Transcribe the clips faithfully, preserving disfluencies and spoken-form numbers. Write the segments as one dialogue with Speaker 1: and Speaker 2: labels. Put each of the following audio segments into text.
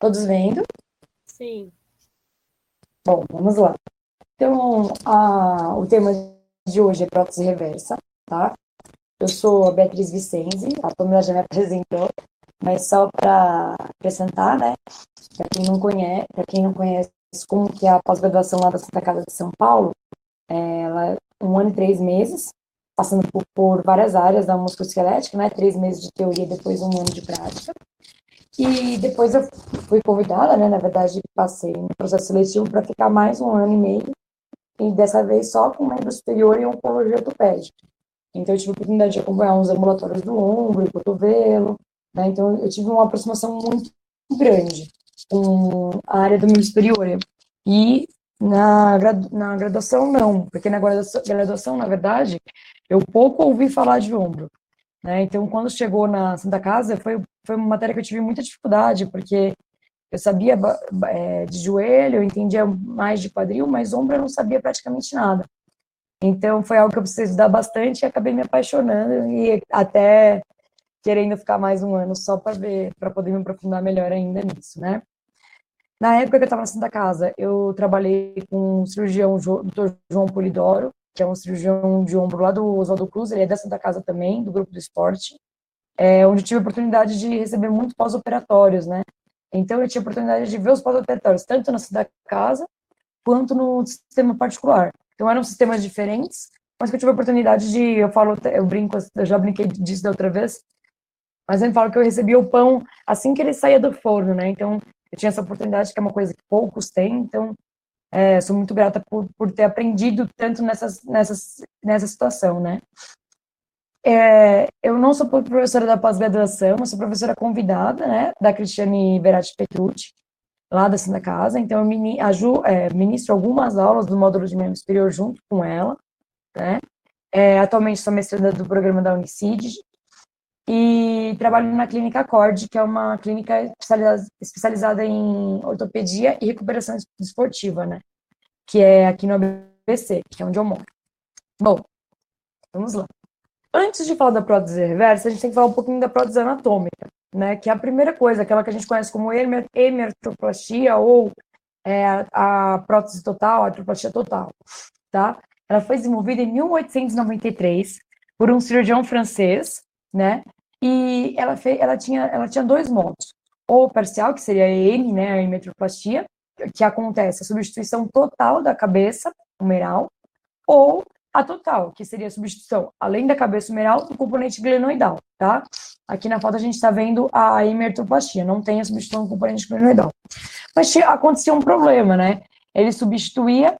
Speaker 1: Todos vendo?
Speaker 2: Sim.
Speaker 1: Bom, vamos lá. Então, a, o tema de hoje é prótese reversa, tá? Eu sou a Beatriz Vicenzi, a Pamela já me apresentou, mas só para acrescentar, né? Para quem não conhece, para quem não conhece como que é a pós-graduação lá da Santa Casa de São Paulo, ela é um ano e três meses, passando por, por várias áreas da musculoesquelética, né? Três meses de teoria, depois um ano de prática. E depois eu fui convidada, né? Na verdade, passei no processo seletivo para ficar mais um ano e meio, e dessa vez só com membro superior e oncologia ortopédica. Então, eu tive a oportunidade de acompanhar uns ambulatórios do ombro e cotovelo, né? Então, eu tive uma aproximação muito grande com a área do membro superior. E na, na graduação, não, porque na graduação, graduação, na verdade, eu pouco ouvi falar de ombro, né? Então, quando chegou na Santa Casa, foi, foi uma matéria que eu tive muita dificuldade, porque eu sabia é, de joelho, eu entendia mais de quadril, mas ombro eu não sabia praticamente nada. Então, foi algo que eu precisei estudar bastante e acabei me apaixonando e até querendo ficar mais um ano só para ver, para poder me aprofundar melhor ainda nisso, né? Na época que eu estava na Santa Casa, eu trabalhei com um cirurgião, doutor João Polidoro, que é um cirurgião de ombro lá do Oswaldo Cruz, ele é da Santa Casa também, do grupo do esporte, é, onde eu tive a oportunidade de receber muito pós-operatórios, né? Então, eu tinha a oportunidade de ver os pós-operatórios, tanto na Santa Casa, quanto no sistema particular. Então, eram sistemas diferentes, mas que eu tive a oportunidade de, eu falo, eu brinco, eu já brinquei disso da outra vez, mas eu falo que eu recebia o pão assim que ele saía do forno, né? Então, eu tinha essa oportunidade, que é uma coisa que poucos têm, então, é, sou muito grata por, por ter aprendido tanto nessas, nessas, nessa situação, né? É, eu não sou professora da pós-graduação, eu sou professora convidada, né, da Cristiane Verati Petrucci, lá da Santa Casa, então eu mini, aju, é, ministro algumas aulas do módulo de membro superior junto com ela, né? É, atualmente sou mestranda do programa da Unicid e trabalho na Clínica Cord, que é uma clínica especializada em ortopedia e recuperação esportiva, né? Que é aqui no A B C, que é onde eu moro. Bom, vamos lá. Antes de falar da prótese reversa, a gente tem que falar um pouquinho da prótese anatômica, né? Que é a primeira coisa, aquela que a gente conhece como hemerotroplastia ou é, a, a prótese total, a artroplastia total, tá? Ela foi desenvolvida em mil oitocentos e noventa e três por um cirurgião francês, né? E ela, fez, ela, tinha, ela tinha dois modos. Ou parcial, que seria a M, né? A hemerotroplastia, que acontece a substituição total da cabeça humeral, ou a total, que seria a substituição, além da cabeça humeral, do componente glenoidal, tá? Aqui na foto a gente está vendo a hemerotroplastia, não tem a substituição do componente glenoidal. Mas tinha, acontecia um problema, né? Ele substituía,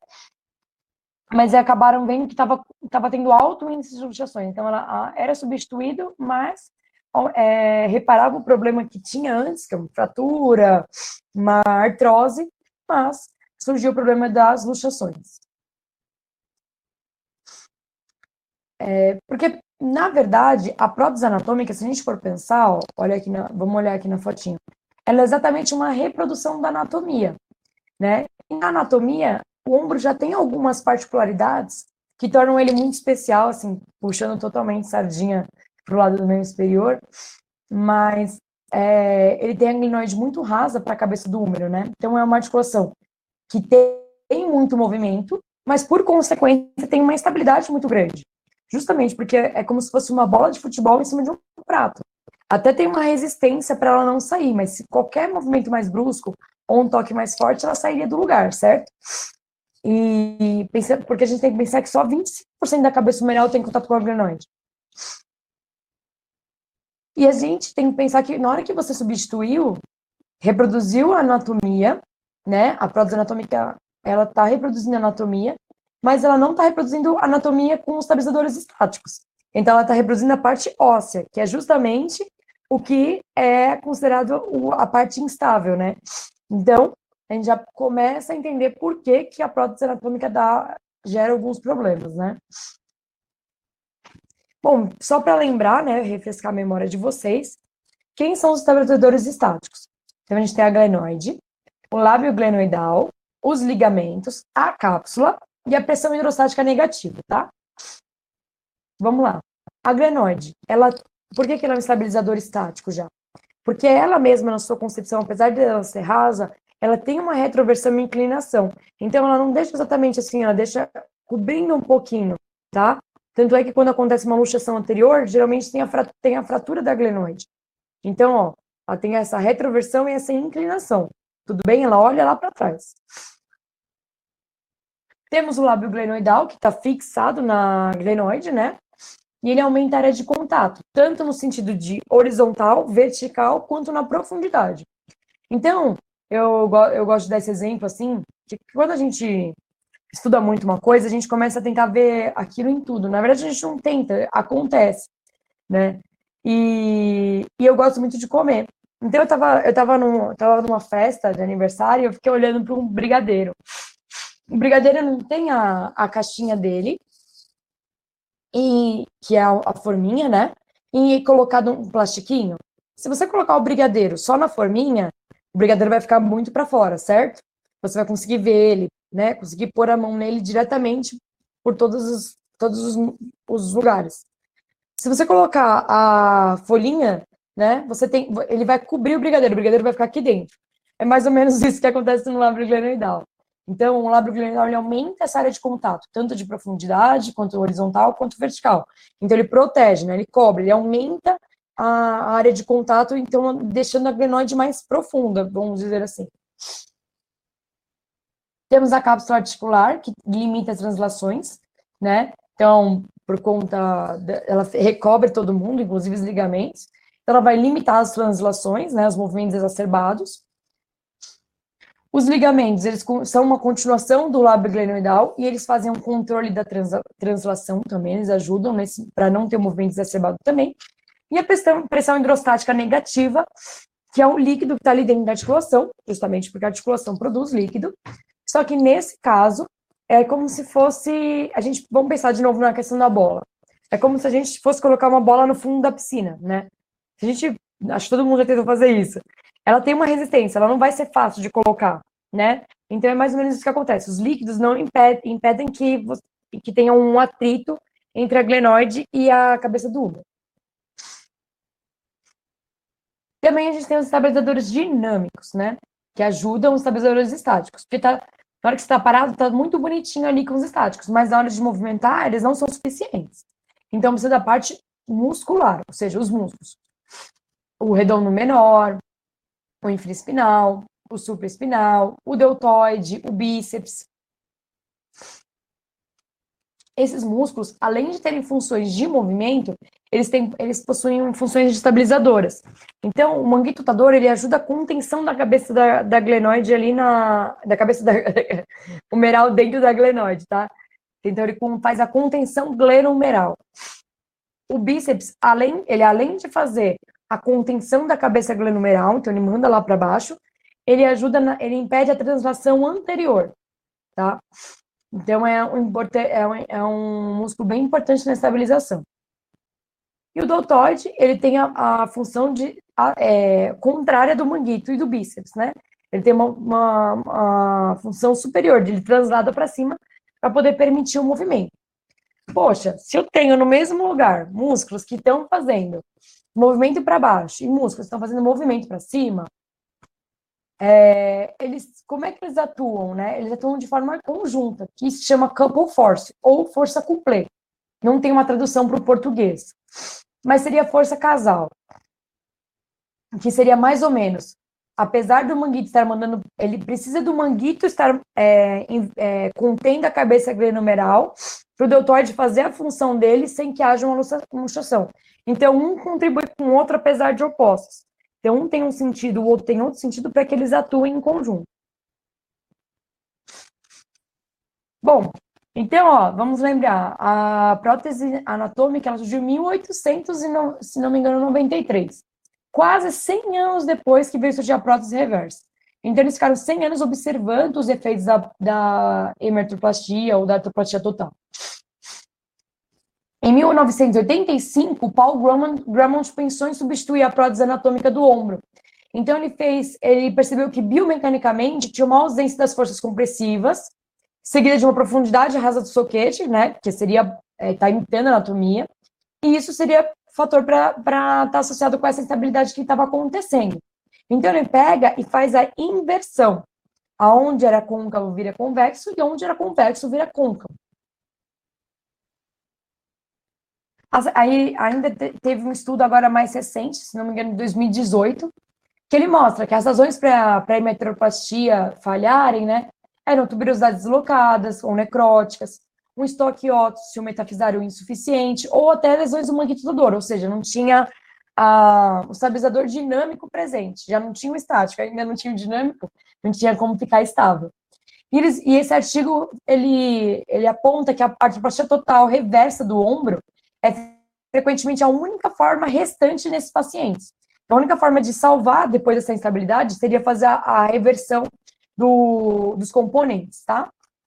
Speaker 1: mas acabaram vendo que estava tava tendo alto índice de luxações. Então, ela era substituído, mas é, reparava o problema que tinha antes, que é uma fratura, uma artrose, mas surgiu o problema das luxações. É, porque, na verdade, a prótese anatômica, se a gente for pensar, ó, olha aqui na, vamos olhar aqui na fotinha, ela é exatamente uma reprodução da anatomia, né? E na anatomia, o ombro já tem algumas particularidades que tornam ele muito especial, assim, puxando totalmente sardinha para o lado do membro superior, mas é, ele tem a glenoide muito rasa para a cabeça do húmero, né? Então, é uma articulação que tem muito movimento, mas, por consequência, tem uma instabilidade muito grande. Justamente porque é como se fosse uma bola de futebol em cima de um prato. Até tem uma resistência para ela não sair, mas se qualquer movimento mais brusco ou um toque mais forte, ela sairia do lugar, certo? E porque a gente tem que pensar que só vinte e cinco por cento da cabeça humeral tem contato com a glenoide. E a gente tem que pensar que na hora que você substituiu, reproduziu a anatomia, né? A prótese anatômica, ela está reproduzindo a anatomia, mas ela não está reproduzindo a anatomia com os estabilizadores estáticos. Então, ela está reproduzindo a parte óssea, que é justamente o que é considerado a parte instável, né? Então, a gente já começa a entender por que, que a prótese anatômica dá, gera alguns problemas, né? Bom, só para lembrar, né, refrescar a memória de vocês, quem são os estabilizadores estáticos? Então, a gente tem a glenoide, o lábio glenoidal, os ligamentos, a cápsula e a pressão hidrostática negativa, tá? Vamos lá. A glenoide, ela, por que, que ela é um estabilizador estático já? Porque ela mesma, na sua concepção, apesar de ela ser rasa, ela tem uma retroversão e inclinação. Então, ela não deixa exatamente assim, ela deixa cobrindo um pouquinho, tá? Tanto é que quando acontece uma luxação anterior, geralmente tem a, fra- tem a fratura da glenoide. Então, ó, ela tem essa retroversão e essa inclinação. Tudo bem? Ela olha lá para trás. Temos o lábio glenoidal, que está fixado na glenoide, né? E ele aumenta a área de contato, tanto no sentido de horizontal, vertical, quanto na profundidade. Então, eu, eu gosto de dar esse exemplo, assim, que quando a gente estuda muito uma coisa, a gente começa a tentar ver aquilo em tudo. Na verdade, a gente não tenta, acontece, né? E, e eu gosto muito de comer. Então, eu tava, eu tava, num, tava numa festa de aniversário e eu fiquei olhando para um brigadeiro. O brigadeiro não tem a, a caixinha dele, e que é a, a forminha, né? E colocado um plastiquinho. Se você colocar o brigadeiro só na forminha, o brigadeiro vai ficar muito para fora, certo? Você vai conseguir ver ele, né? Conseguir pôr a mão nele diretamente por todos os, todos os, os lugares. Se você colocar a folhinha, né? Você tem, ele vai cobrir o brigadeiro, o brigadeiro vai ficar aqui dentro. É mais ou menos isso que acontece no lábio glenoidal. Então, o lábio glenoidal ele aumenta essa área de contato, tanto de profundidade, quanto horizontal, quanto vertical. Então, ele protege, né? Ele cobre, ele aumenta a área de contato, então, deixando a glenoide mais profunda, vamos dizer assim. Temos a cápsula articular, que limita as translações, né? Então, por conta, de, ela recobre todo mundo, inclusive os ligamentos. Então, ela vai limitar as translações, né? Os movimentos exacerbados. Os ligamentos, eles são uma continuação do lábio glenoidal e eles fazem um controle da trans, translação também, eles ajudam para não ter um movimento exacerbado também. E a pressão, pressão hidrostática negativa, que é o líquido que está ali dentro da articulação, justamente porque a articulação produz líquido. Só que nesse caso, é como se fosse... A gente, vamos pensar de novo na questão da bola. É como se a gente fosse colocar uma bola no fundo da piscina, né? A gente, acho que todo mundo já tentou fazer isso. Ela tem uma resistência, ela não vai ser fácil de colocar, né? Então é mais ou menos isso que acontece. Os líquidos não impedem, impedem que, você, que tenha um atrito entre a glenoide e a cabeça do útero. Também a gente tem os estabilizadores dinâmicos, né? Que ajudam os estabilizadores estáticos. Porque tá, na hora que você está parado, está muito bonitinho ali com os estáticos, mas na hora de movimentar, eles não são suficientes. Então precisa da parte muscular, ou seja, os músculos. O redondo menor, o infraespinal, o supraespinal, o deltoide, o bíceps. Esses músculos, além de terem funções de movimento, eles, têm, eles possuem funções estabilizadoras. Então, o manguito tutador, ele ajuda a contenção da cabeça da, da glenoide ali na... da cabeça da... humeral dentro da glenoide, tá? Então, ele faz a contenção glenohumeral. O bíceps, além, ele além de fazer a contenção da cabeça glenohumeral, então ele manda lá para baixo, ele ajuda, na, ele impede a translação anterior, tá? Então, é um, é, um, é um músculo bem importante na estabilização. E o deltoide, ele tem a, a função de, a, é, contrária do manguito e do bíceps, né? Ele tem uma, uma, uma função superior, de ele translada para cima, para poder permitir o movimento. Poxa, se eu tenho no mesmo lugar músculos que estão fazendo movimento para baixo e músculos que estão fazendo movimento para cima, é, eles, como é que eles atuam, né? Eles atuam de forma conjunta, que se chama couple force, ou força couplé. Não tem uma tradução para o português, mas seria força casal, que seria mais ou menos, apesar do manguito estar mandando, ele precisa do manguito estar é, é, contendo a cabeça glenohumeral para o deltoide fazer a função dele sem que haja uma luxação. Então, um contribui com o outro, apesar de opostos. Então, um tem um sentido, o outro tem outro sentido, para que eles atuem em conjunto. Bom, então, ó, vamos lembrar, a prótese anatômica, ela surgiu em mil e oitocentos, e não, se não me engano, noventa e três. Quase cem anos depois que veio surgir a prótese reversa. Então, eles ficaram cem anos observando os efeitos da, da hemertoplastia ou da artroplastia total. Em mil novecentos e oitenta e cinco, Paul Drummond, Drummond pensou em substituir a prótese anatômica do ombro. Então, ele fez, ele percebeu que biomecanicamente tinha uma ausência das forças compressivas, seguida de uma profundidade rasa do soquete, né, que seria, é, tá imitando a anatomia, e isso seria fator para estar tá associado com essa instabilidade que estava acontecendo. Então, ele pega e faz a inversão. Aonde era côncavo vira convexo e onde era convexo vira côncavo. Aí ainda teve um estudo agora mais recente, se não me engano, em dois mil e dezoito, que ele mostra que as razões para a hipertrofia falharem, né, eram tuberosidades deslocadas ou necróticas, um estoque ósseo metafisário insuficiente ou até lesões do manguito tutador, ou seja, não tinha a, o estabilizador dinâmico presente, já não tinha o estático, ainda não tinha o dinâmico, não tinha como ficar estável. E, eles, e esse artigo, ele, ele aponta que a artroplastia total reversa do ombro é frequentemente a única forma restante nesses pacientes. A única forma de salvar depois dessa instabilidade seria fazer a, a reversão do, dos componentes, tá?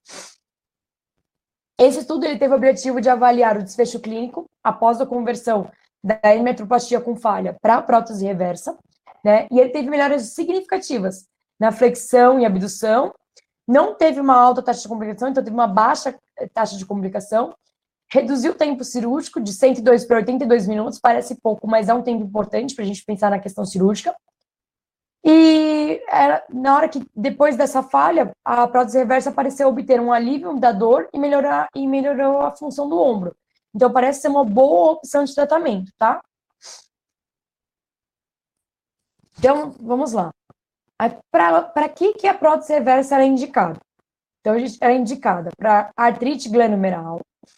Speaker 1: Esse estudo ele teve o objetivo de avaliar o desfecho clínico após a conversão da hemiartroplastia com falha para a prótese reversa, né? E ele teve melhoras significativas na flexão e abdução. Não teve uma alta taxa de complicação, então teve uma baixa taxa de complicação. Reduziu o tempo cirúrgico de cento e dois para oitenta e dois minutos, parece pouco, mas é um tempo importante para a gente pensar na questão cirúrgica. E era, na hora que, depois dessa falha, a prótese reversa pareceu obter um alívio da dor e, melhorar, e melhorou a função do ombro. Então, parece ser uma boa opção de tratamento, tá? Então, vamos lá. Para que, que a prótese reversa era indicada? Então, a gente era indicada para artrite glenomeral,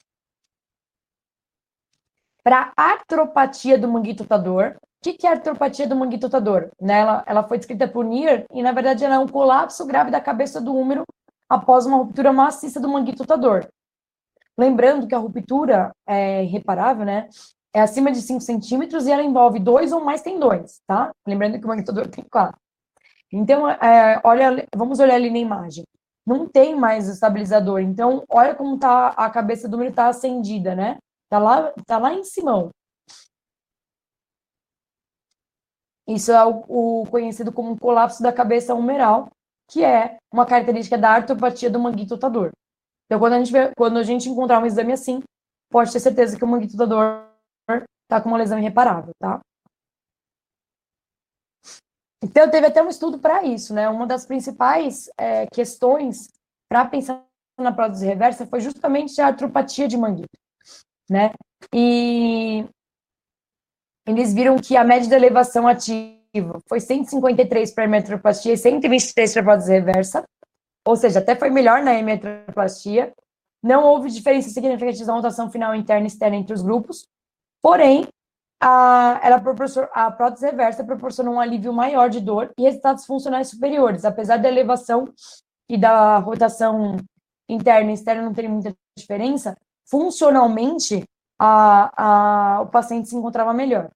Speaker 1: para artropatia do manguito tutador. O que, que é a artropatia do manguito tutador? Né, ela, ela foi descrita por Neer e, na verdade, ela é um colapso grave da cabeça do húmero após uma ruptura maciça do manguito tutador. Lembrando que a ruptura é irreparável, né? É acima de cinco centímetros e ela envolve dois ou mais tendões, tá? Lembrando que o manguito tutador tem quatro. Então, é, olha, vamos olhar ali na imagem. Não tem mais estabilizador. Então, olha como tá, a cabeça do húmero está acendida, né? Tá lá, tá lá em cima. Isso é o, o conhecido como colapso da cabeça humeral, que é uma característica da artropatia do manguito tutador. Então, quando a gente, vê, quando a gente encontrar um exame assim, pode ter certeza que o manguito tutador está com uma lesão irreparável, tá? Então, teve até um estudo para isso, né? Uma das principais é, questões para pensar na prótese reversa foi justamente a artropatia de manguito, né? E eles viram que a média de elevação ativa foi cento e cinquenta e três para a hemiartroplastia e cento e vinte e três para a prótese reversa, ou seja, até foi melhor na hemiartroplastia. Não houve diferença significativa na rotação final interna e externa entre os grupos, porém, a, ela a prótese reversa proporcionou um alívio maior de dor e resultados funcionais superiores, apesar da elevação e da rotação interna e externa não terem muita diferença, funcionalmente, a, a, o paciente se encontrava melhor.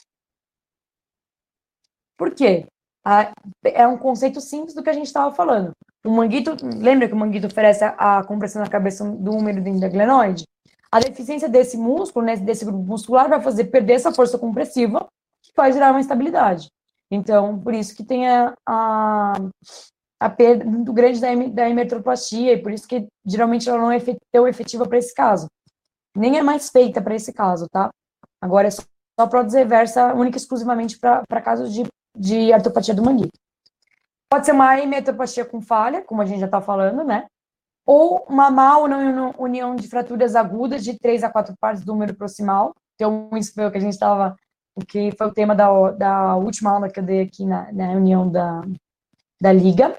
Speaker 1: Por quê? A, é um conceito simples do que a gente estava falando. O manguito, lembra que o manguito oferece a, a compressão na cabeça do húmero dentro da glenoide? A deficiência desse músculo, né, desse grupo muscular, vai fazer perder essa força compressiva, que vai gerar uma instabilidade. Então, por isso que tem a, a, a perda muito grande da, da hemiartroplastia, e por isso que geralmente ela não é tão efetiva para esse caso. Nem é mais feita para esse caso, tá? Agora é só, só prótese reversa, única e exclusivamente para casos de, de artropatia do manguito. Pode ser uma hemiartroplastia com falha, como a gente já está falando, né? Ou uma má união de fraturas agudas de três a quatro partes do húmero proximal. Então, isso foi o que a gente estava, o que foi o tema da, da última aula que eu dei aqui na, na reunião da, da liga.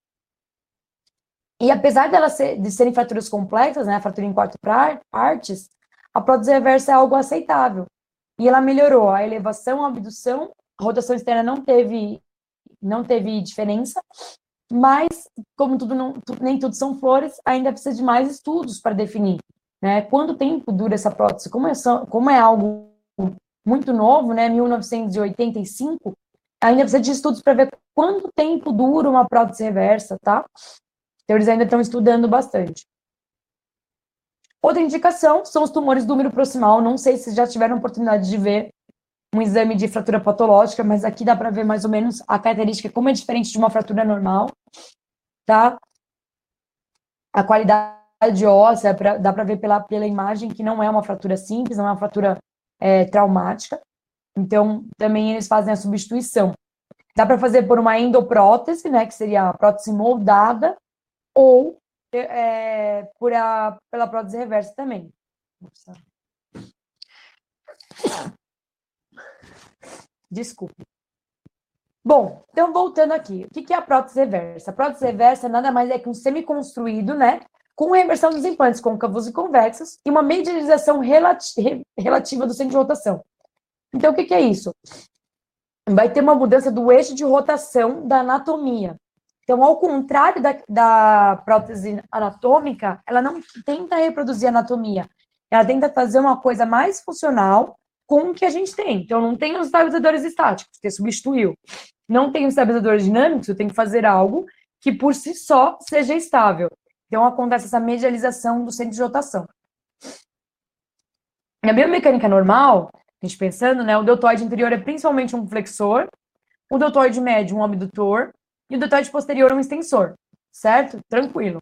Speaker 1: E apesar dela ser, de serem fraturas complexas, né, a fratura em quatro partes, a prótese reversa é algo aceitável. E ela melhorou a elevação, a abdução, a rotação externa não teve, não teve diferença, mas, como tudo não, nem tudo são flores, ainda precisa de mais estudos para definir, né? Quanto tempo dura essa prótese? Como é, como é algo muito novo, né, mil novecentos e oitenta e cinco, ainda precisa de estudos para ver quanto tempo dura uma prótese reversa, tá? Então, eles ainda estão estudando bastante. Outra indicação são os tumores do húmero proximal. Não sei se já tiveram oportunidade de ver um exame de fratura patológica, mas aqui dá para ver mais ou menos a característica, como é diferente de uma fratura normal, tá? A qualidade óssea, pra, dá para ver pela, pela imagem que não é uma fratura simples, não é uma fratura é, traumática. Então, também eles fazem a substituição. Dá para fazer por uma endoprótese, né, que seria a prótese moldada, ou é, por a, pela prótese reversa também. Desculpe. Bom, então voltando aqui, o que é a prótese reversa? A prótese reversa nada mais é que um semi-construído, né, com reversão dos implantes côncavos e convexos e uma medialização relati relativa do centro de rotação. Então, o que é isso? Vai ter uma mudança do eixo de rotação da anatomia. Então, ao contrário da, da prótese anatômica, ela não tenta reproduzir a anatomia, ela tenta fazer uma coisa mais funcional com o que a gente tem. Então, não tem os estabilizadores estáticos, que substituiu. Não tem os estabilizadores dinâmicos, eu tenho que fazer algo que por si só seja estável. Então, acontece essa medialização do centro de rotação. Na biomecânica normal, a gente pensando, né, o deltoide inferior é principalmente um flexor, o deltoide médio um abdutor e o deltoide posterior um extensor, certo? Tranquilo.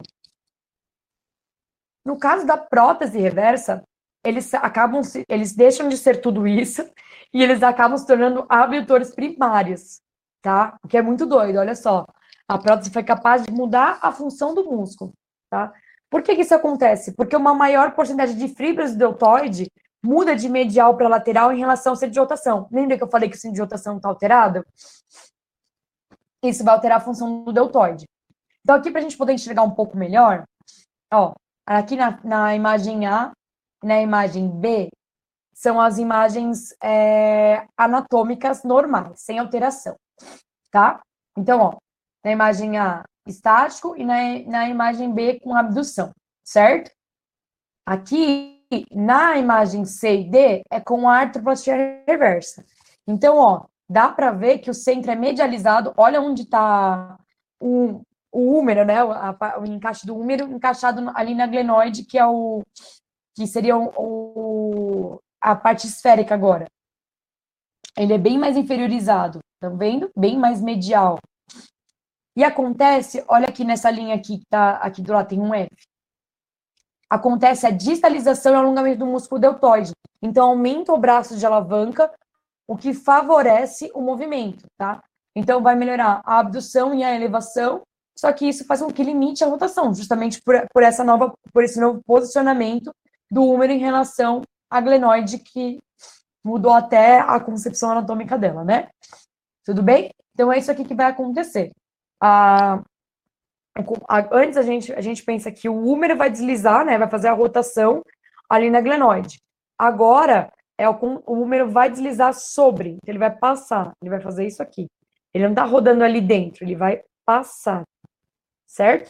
Speaker 1: No caso da prótese reversa, eles acabam, eles deixam de ser tudo isso e eles acabam se tornando abdutores primários, tá? O que é muito doido, olha só. A prótese foi capaz de mudar a função do músculo, tá? Por que que isso acontece? Porque uma maior porcentagem de fibras do deltoide muda de medial para lateral em relação ao centro de rotação. Lembra que eu falei que o centro de rotação está alterado? Isso vai alterar a função do deltoide. Então, aqui, para a gente poder enxergar um pouco melhor, ó, aqui na, na imagem A, na imagem B, são as imagens é, anatômicas normais, sem alteração, tá? Então, ó, na imagem A, estático, e na, na imagem B, com abdução, certo? Aqui, na imagem C e D, é com a artroplastia reversa. Então, ó, dá para ver que o centro é medializado, olha onde está o, o húmero, né, o, a, o encaixe do húmero encaixado ali na glenoide, que é o que seria o, o, a parte esférica agora. Ele é bem mais inferiorizado, tá vendo? Bem mais medial. E acontece, olha aqui nessa linha aqui, que tá aqui do lado, tem um F. Acontece a distalização e alongamento do músculo deltoide. Então, aumenta o braço de alavanca, o que favorece o movimento, tá? Então, vai melhorar a abdução e a elevação, só que isso faz com que limite a rotação, justamente por, por, essa nova, por esse novo posicionamento do húmero em relação à glenoide, que mudou até a concepção anatômica dela, né? Tudo bem? Então, é isso aqui que vai acontecer. A, Antes a gente, a gente pensa que o húmero vai deslizar, né? Vai fazer a rotação ali na glenoide. Agora, é o, o húmero vai deslizar sobre, então ele vai passar, ele vai fazer isso aqui. Ele não tá rodando ali dentro, ele vai passar, certo?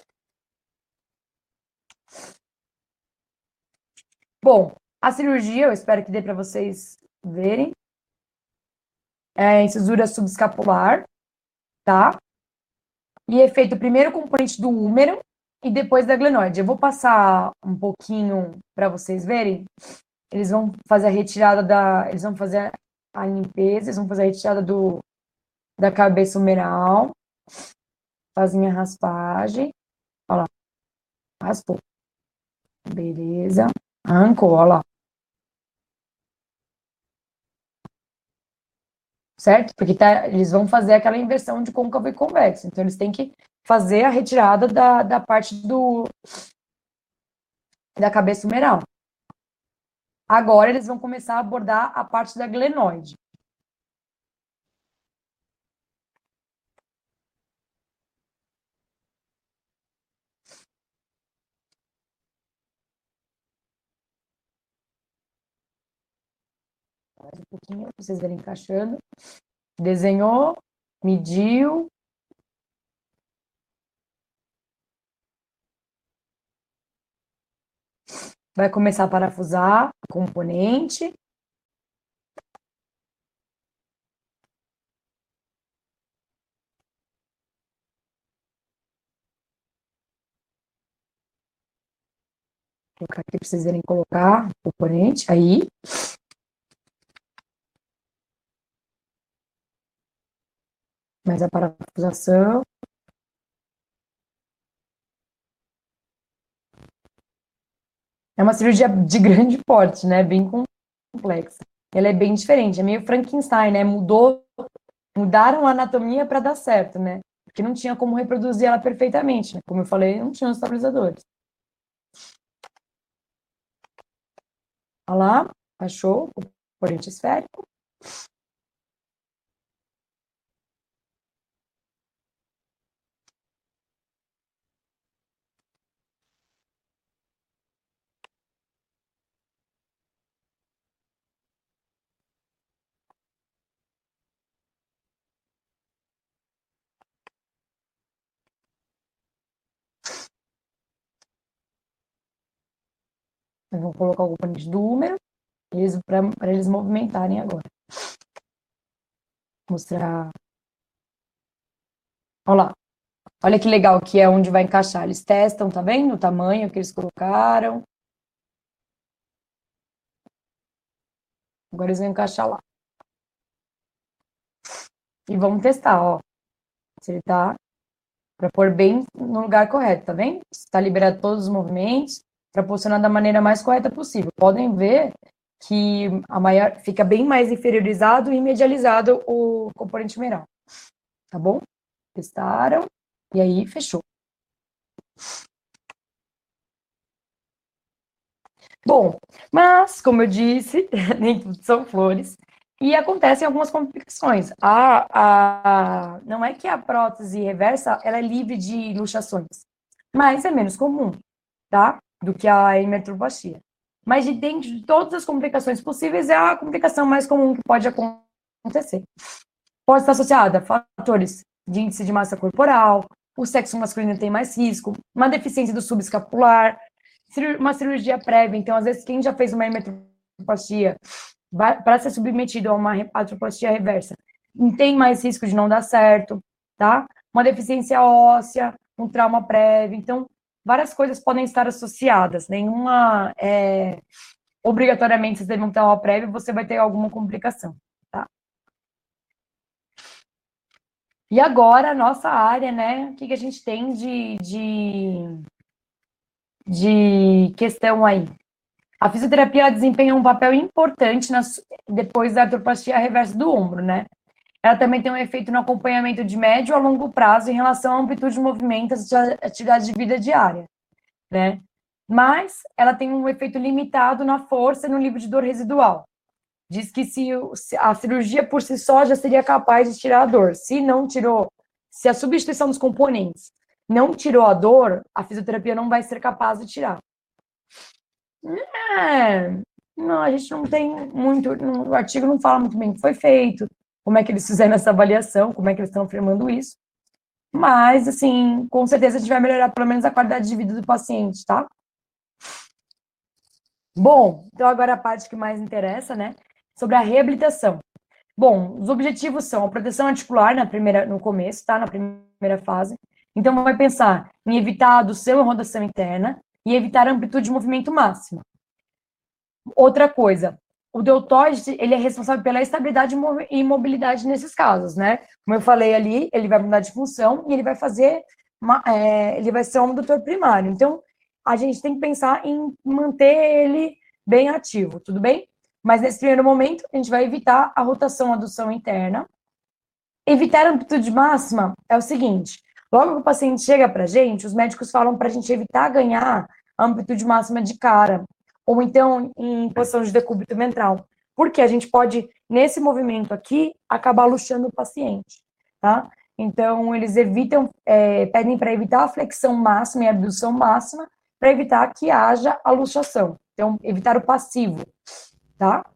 Speaker 1: Bom, a cirurgia, eu espero que dê para vocês verem, é incisura subescapular, tá? E é feito primeiro o componente do húmero e depois da glenoide. Eu vou passar um pouquinho para vocês verem. Eles vão fazer a retirada da... Eles vão fazer a limpeza, eles vão fazer a retirada do, da cabeça humeral. Fazem a raspagem. Olha lá. Raspou. Beleza. Arrancou, olha lá. Certo? Porque tá, eles vão fazer aquela inversão de côncavo e convexo. Então, eles têm que fazer a retirada da, da parte do, da cabeça humeral. Agora, eles vão começar a abordar a parte da glenoide. Mais um pouquinho, pra vocês verem encaixando. Desenhou, mediu. Vai começar a parafusar o componente. Vou colocar aqui para vocês verem colocar o componente. Aí. Mais a parafusação. É uma cirurgia de grande porte, né? Bem complexa. ela é bem diferente, é meio Frankenstein, né? Mudou, mudaram a anatomia para dar certo, né? Porque não tinha como reproduzir ela perfeitamente, né? Como eu falei, não tinha os estabilizadores. Olha lá, achou o componente esférico. Eu vou colocar o componente do húmero para eles movimentarem agora. Mostrar. Olha lá. Olha que legal que é onde vai encaixar. Eles testam, tá vendo? O tamanho que eles colocaram. Agora eles vão encaixar lá. E vamos testar, ó. Se ele tá para pôr bem no lugar correto, tá vendo? Está liberado todos os movimentos para posicionar da maneira mais correta possível. Podem ver que a maior fica bem mais inferiorizado e medializado o componente humeral. Tá bom? Testaram e aí fechou. Bom, mas, como eu disse, nem tudo são flores. E acontecem algumas complicações. A, a, não é que a prótese reversa ela é livre de luxações, mas é menos comum, tá? Do que a hipertrofia. Mas de dentro de todas as complicações possíveis, é a complicação mais comum que pode acontecer. Pode estar associada a fatores de índice de massa corporal, o sexo masculino tem mais risco, uma deficiência do subescapular, uma cirurgia prévia. Então, às vezes, quem já fez uma hipertrofia para ser submetido a uma artroplastia reversa tem mais risco de não dar certo, tá? Uma deficiência óssea, um trauma prévio. Então, várias coisas podem estar associadas. Nenhuma, é, obrigatoriamente, se teve um trauma prévio, você vai ter alguma complicação, tá? E agora, a nossa área, né? O que, que a gente tem de, de, de questão aí? A fisioterapia desempenha um papel importante nas, depois da artroplastia reversa do ombro, né? Ela também tem um efeito no acompanhamento de médio a longo prazo em relação à amplitude de movimentos de atividade de vida diária, né? Mas ela tem um efeito limitado na força e no nível de dor residual. Diz que se a cirurgia por si só já seria capaz de tirar a dor. Se não tirou, se a substituição dos componentes não tirou a dor, a fisioterapia não vai ser capaz de tirar. É, não, a gente não tem muito, o artigo não fala muito bem o que foi feito, como é que eles fizeram essa avaliação, como é que eles estão afirmando isso. Mas, assim, com certeza a gente vai melhorar pelo menos a qualidade de vida do paciente, tá? Bom, então agora a parte que mais interessa, né? Sobre a reabilitação. Bom, os objetivos são a proteção articular na primeira, no começo, tá? Na primeira fase. Então, vai pensar em evitar a adução e rotação interna e evitar a amplitude de movimento máxima. Outra coisa, o deltoide, ele é responsável pela estabilidade e mobilidade nesses casos, né? Como eu falei ali, ele vai mudar de função e ele vai fazer, uma, é, ele vai ser um abdutor primário. Então, a gente tem que pensar em manter ele bem ativo, tudo bem? Mas nesse primeiro momento, a gente vai evitar a rotação, adução interna. Evitar a amplitude máxima é o seguinte, logo que o paciente chega pra gente, os médicos falam pra gente evitar ganhar a amplitude máxima de cara, ou então em posição de decúbito ventral, porque a gente pode, nesse movimento aqui, acabar luxando o paciente, tá? Então, eles evitam, é, pedem para evitar a flexão máxima e a abdução máxima, para evitar que haja a luxação. Então, evitar o passivo, tá?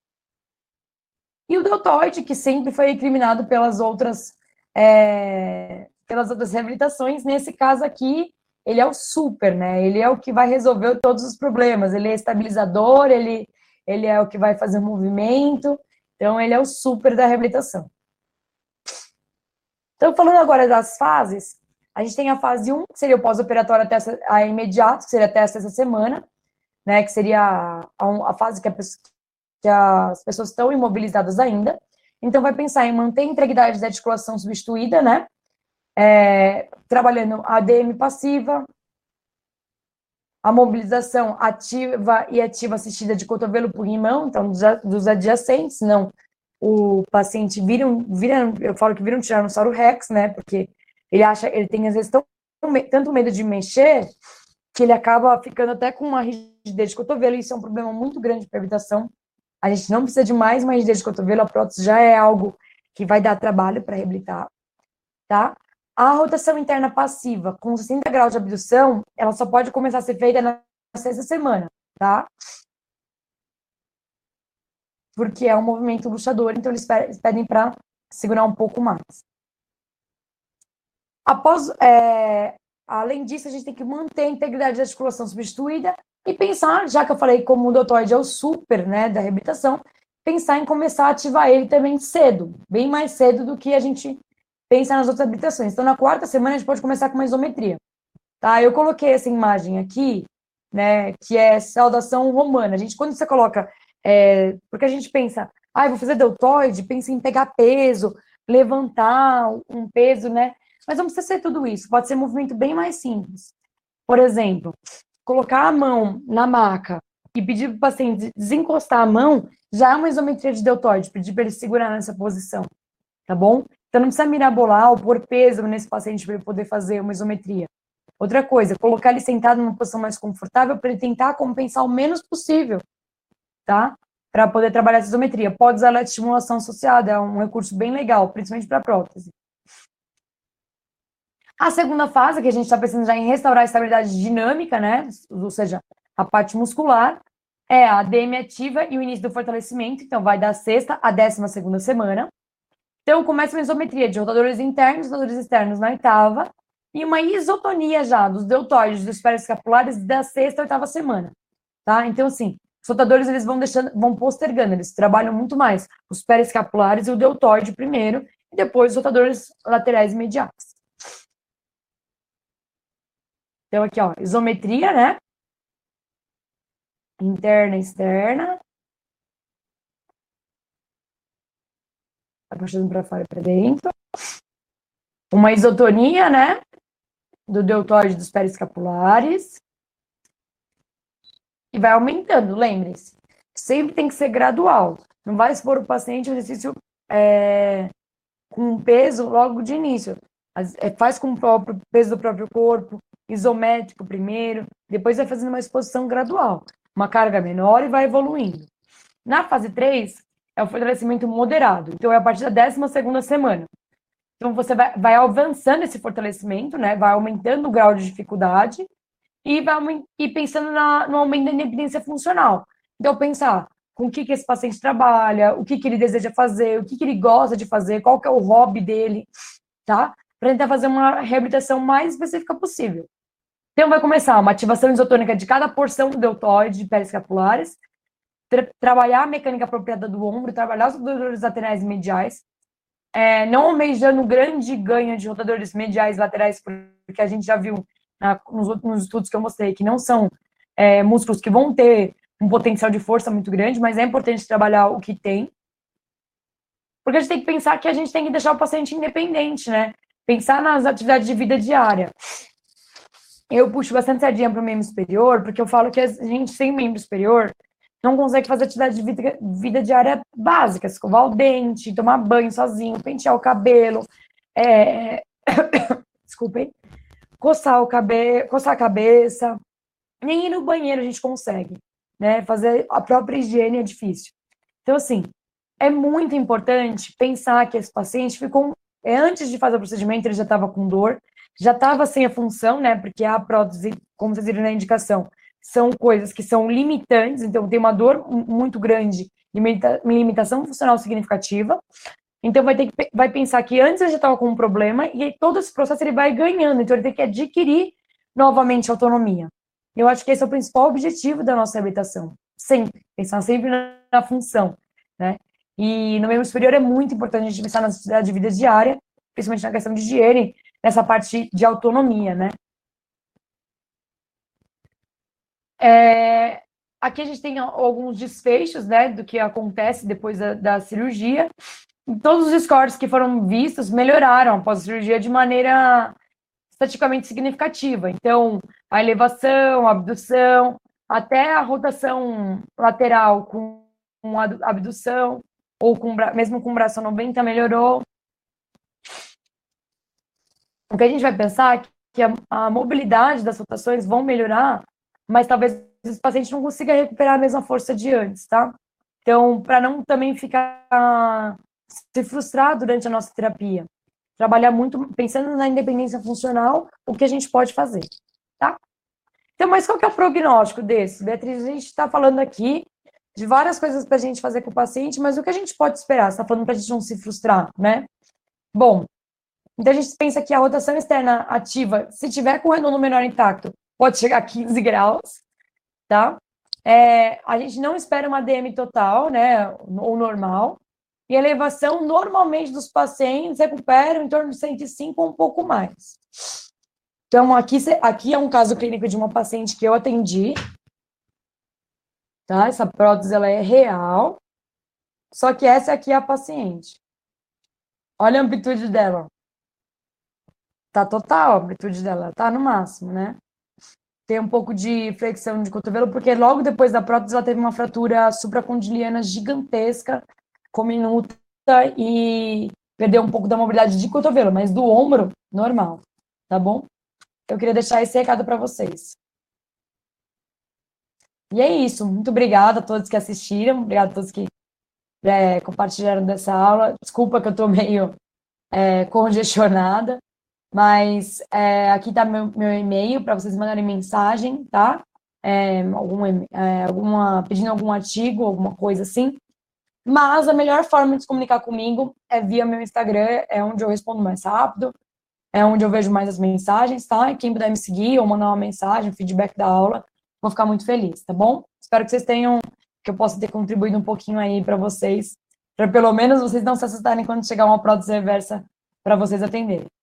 Speaker 1: E o deltoide, que sempre foi recriminado pelas outras, é, pelas outras reabilitações, nesse caso aqui, ele é o super, né? Ele é o que vai resolver todos os problemas. Ele é estabilizador, ele, ele é o que vai fazer o movimento. Então, ele é o super da reabilitação. Então, falando agora das fases, a gente tem a fase um, que seria o pós-operatório até essa, a imediato, que seria até essa semana, né? Que seria a, a fase que, a, que as pessoas estão imobilizadas ainda. Então, vai pensar em manter a integridade da articulação substituída, né? É, trabalhando a A D M passiva, a mobilização ativa e ativa assistida de cotovelo por rimão, então dos, dos adjacentes, não. O paciente vira, um, vira, eu falo que vira um tiranossauro rex, né? Porque ele acha, ele tem às vezes tão, tanto medo de mexer que ele acaba ficando até com uma rigidez de cotovelo, e isso é um problema muito grande para a reabilitação. A gente não precisa de mais uma rigidez de cotovelo, a prótese já é algo que vai dar trabalho para reabilitar, tá? A rotação interna passiva com sessenta graus de abdução, ela só pode começar a ser feita na sexta semana, tá? Porque é um movimento luxador, então eles pedem para segurar um pouco mais. Após, é, além disso, a gente tem que manter a integridade da articulação substituída e pensar, já que eu falei como o deltoide é o super, né, da reabilitação, pensar em começar a ativar ele também cedo, bem mais cedo do que a gente pensa nas outras habilitações. Então, na quarta semana, a gente pode começar com uma isometria. Tá? Eu coloquei essa imagem aqui, né, que é saudação romana. A gente, quando você coloca, é, porque a gente pensa, ah, eu vou fazer deltoide, pensa em pegar peso, levantar um peso, né? Mas não precisa ser tudo isso, pode ser um movimento bem mais simples. Por exemplo, colocar a mão na maca e pedir para o paciente desencostar a mão, já é uma isometria de deltoide, pedir para ele segurar nessa posição, tá bom? Então, não precisa mirabolar ou pôr peso nesse paciente para ele poder fazer uma isometria. Outra coisa, colocar ele sentado numa posição mais confortável para ele tentar compensar o menos possível, tá? Para poder trabalhar essa isometria. Pode usar a estimulação associada, é um recurso bem legal, principalmente para prótese. A segunda fase, que a gente está pensando já em restaurar a estabilidade dinâmica, né? Ou seja, a parte muscular, é a D M ativa e o início do fortalecimento. Então, vai da sexta à décima segunda semana. Então, começa uma isometria de rotadores internos, rotadores externos na oitava, e uma isotonia já dos deltoides, dos periescapulares da sexta à oitava semana, tá? Então, assim, os rotadores, eles vão deixando, vão postergando, eles trabalham muito mais os periescapulares e o deltoide primeiro, e depois os rotadores laterais e mediais. Então, aqui, ó, isometria, né? Interna e externa. Tá puxando para fora e para dentro. Uma isotonia, né? Do deltoide dos periescapulares. E vai aumentando, lembre-se. Sempre tem que ser gradual. Não vai expor o paciente ao exercício é, com peso logo de início. É, faz com o próprio peso do próprio corpo, isométrico primeiro, depois vai fazendo uma exposição gradual. Uma carga menor e vai evoluindo. Na fase três, é o fortalecimento moderado. Então, é a partir da décima segunda semana. Então, você vai, vai avançando esse fortalecimento, né? Vai aumentando o grau de dificuldade e, vai, e pensando na, no aumento da independência funcional. Então, pensar com o que, que esse paciente trabalha, o que, que ele deseja fazer, o que, que ele gosta de fazer, qual que é o hobby dele, tá? Para tentar fazer uma reabilitação mais específica possível. Então, vai começar uma ativação isotônica de cada porção do deltoide de periescapulares, tra trabalhar a mecânica apropriada do ombro, trabalhar os rotadores laterais e mediais, é, não almejando grande ganho de rotadores mediais e laterais, porque a gente já viu na, nos, nos estudos que eu mostrei que não são é, músculos que vão ter um potencial de força muito grande, mas é importante trabalhar o que tem, porque a gente tem que pensar que a gente tem que deixar o paciente independente, né? Pensar nas atividades de vida diária. Eu puxo bastante sardinha para o membro superior, porque eu falo que a gente sem membro superior não consegue fazer atividade de vida, vida diária básica, escovar o dente, tomar banho sozinho, pentear o cabelo, é... desculpem, coçar o cabelo, coçar a cabeça, nem ir no banheiro a gente consegue, né? Fazer a própria higiene é difícil. Então, assim, é muito importante pensar que esse paciente ficou, antes de fazer o procedimento, ele já estava com dor, já estava sem a função, né? Porque a prótese, como vocês viram na indicação, são coisas que são limitantes, então tem uma dor muito grande, limita, limitação funcional significativa. Então vai ter que vai pensar que antes ele já estava com um problema e todo esse processo ele vai ganhando, então ele tem que adquirir novamente autonomia. Eu acho que esse é o principal objetivo da nossa reabilitação, sempre, pensar sempre na, na função, né? E no membro superior é muito importante a gente pensar na necessidade de vida diária, principalmente na questão de higiene, nessa parte de autonomia, né? É, aqui a gente tem alguns desfechos, né, do que acontece depois da, da cirurgia. Todos os scores que foram vistos melhoraram após a cirurgia de maneira estaticamente significativa. Então, a elevação, a abdução, até a rotação lateral com, com a abdução, ou com, mesmo com braço noventa, melhorou. O que a gente vai pensar é que a, a mobilidade das rotações vão melhorar, mas talvez esse paciente não consiga recuperar a mesma força de antes, tá? Então, para não também ficar se frustrar durante a nossa terapia, trabalhar muito pensando na independência funcional, o que a gente pode fazer, tá? Então, mas qual que é o prognóstico desse? Beatriz, a gente está falando aqui de várias coisas para a gente fazer com o paciente, mas o que a gente pode esperar? Você está falando para a gente não se frustrar, né? Bom, então a gente pensa que a rotação externa ativa, se tiver com o redondo menor intacto, pode chegar a quinze graus, tá? É, a gente não espera uma D M total, né, ou normal, e a elevação, normalmente, dos pacientes recuperam em torno de cento e cinco ou um pouco mais. Então, aqui, aqui é um caso clínico de uma paciente que eu atendi, tá? Essa prótese, ela é real, só que essa aqui é a paciente. Olha a amplitude dela. Tá total a amplitude dela, tá no máximo, né? Tem um pouco de flexão de cotovelo, porque logo depois da prótese ela teve uma fratura supracondiliana gigantesca, comminuta, e perdeu um pouco da mobilidade de cotovelo, mas do ombro, normal, tá bom? Eu queria deixar esse recado para vocês. E é isso, muito obrigada a todos que assistiram, obrigada a todos que é, compartilharam dessa aula. Desculpa que eu tô meio é, congestionada, mas é, aqui tá meu, meu e-mail para vocês mandarem mensagem, tá? É, algum, é, alguma, pedindo algum artigo, alguma coisa assim. Mas a melhor forma de se comunicar comigo é via meu Instagram, é onde eu respondo mais rápido, é onde eu vejo mais as mensagens, tá? E quem puder me seguir ou mandar uma mensagem, feedback da aula, vou ficar muito feliz, tá bom? Espero que vocês tenham, que eu possa ter contribuído um pouquinho aí para vocês, para pelo menos vocês não se assustarem quando chegar uma prótese reversa para vocês atenderem.